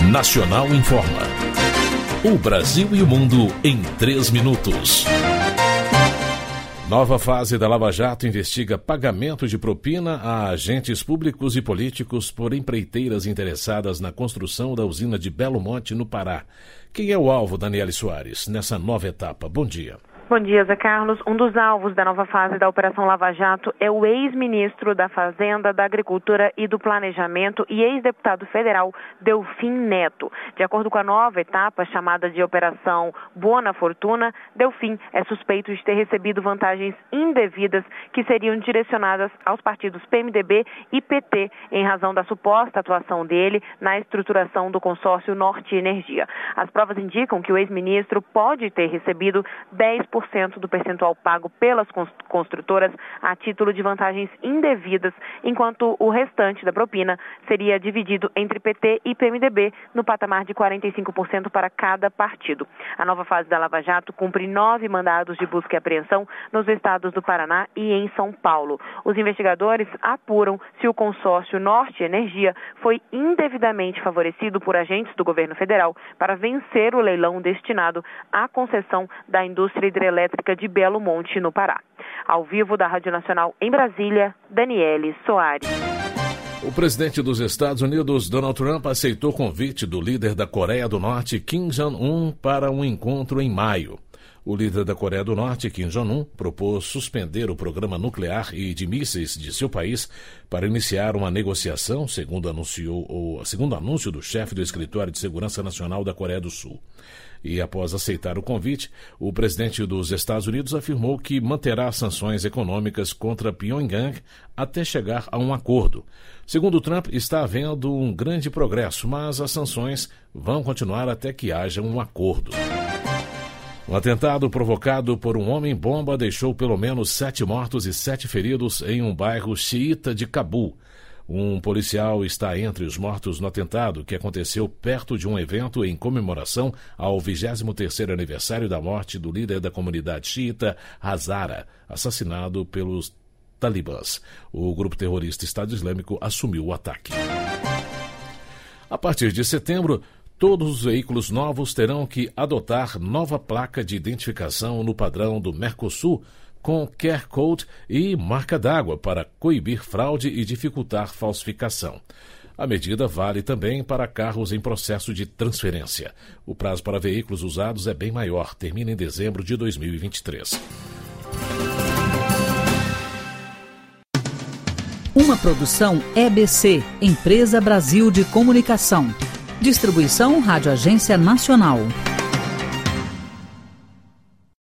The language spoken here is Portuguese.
Nacional Informa. O Brasil e o mundo em 3 minutos. Nova fase da Lava Jato investiga pagamento de propina a agentes públicos e políticos por empreiteiras interessadas na construção da usina de Belo Monte, no Pará. Quem é o alvo, Daniele Soares, nessa nova etapa? Bom dia. Bom dia, Zé Carlos. Um dos alvos da nova fase da Operação Lava Jato é o ex-ministro da Fazenda, da Agricultura e do Planejamento e ex-deputado federal Delfim Neto. De acordo com a nova etapa, chamada de Operação Buona Fortuna, Delfim é suspeito de ter recebido vantagens indevidas que seriam direcionadas aos partidos PMDB e PT, em razão da suposta atuação dele na estruturação do consórcio Norte Energia. As provas indicam que o ex-ministro pode ter recebido 10% do percentual pago pelas construtoras a título de vantagens indevidas, enquanto o restante da propina seria dividido entre PT e PMDB no patamar de 45% para cada partido. A nova fase da Lava Jato cumpre 9 mandados de busca e apreensão nos estados do Paraná e em São Paulo. Os investigadores apuram se o consórcio Norte Energia foi indevidamente favorecido por agentes do governo federal para vencer o leilão destinado à concessão da indústria hidrelétrica de Belo Monte, no Pará. Ao vivo da Rádio Nacional em Brasília, Daniele Soares. O presidente dos Estados Unidos, Donald Trump, aceitou o convite do líder da Coreia do Norte, Kim Jong-un, para um encontro em maio. O líder da Coreia do Norte, Kim Jong-un, propôs suspender o programa nuclear e de mísseis de seu país para iniciar uma negociação, segundo anúncio do chefe do Escritório de Segurança Nacional da Coreia do Sul. E após aceitar o convite, o presidente dos Estados Unidos afirmou que manterá sanções econômicas contra Pyongyang até chegar a um acordo. Segundo Trump, está havendo um grande progresso, mas as sanções vão continuar até que haja um acordo. Um atentado provocado por um homem-bomba deixou pelo menos 7 mortos e 7 feridos em um bairro xiita de Cabul. Um policial está entre os mortos no atentado, que aconteceu perto de um evento em comemoração ao 23º aniversário da morte do líder da comunidade xiita, Hazara, assassinado pelos talibãs. O grupo terrorista Estado Islâmico assumiu o ataque. A partir de setembro, todos os veículos novos terão que adotar nova placa de identificação no padrão do Mercosul, com QR Code e marca d'água para coibir fraude e dificultar falsificação. A medida vale também para carros em processo de transferência. O prazo para veículos usados é bem maior, termina em dezembro de 2023. Uma produção EBC, Empresa Brasil de Comunicação. Distribuição Rádio Agência Nacional.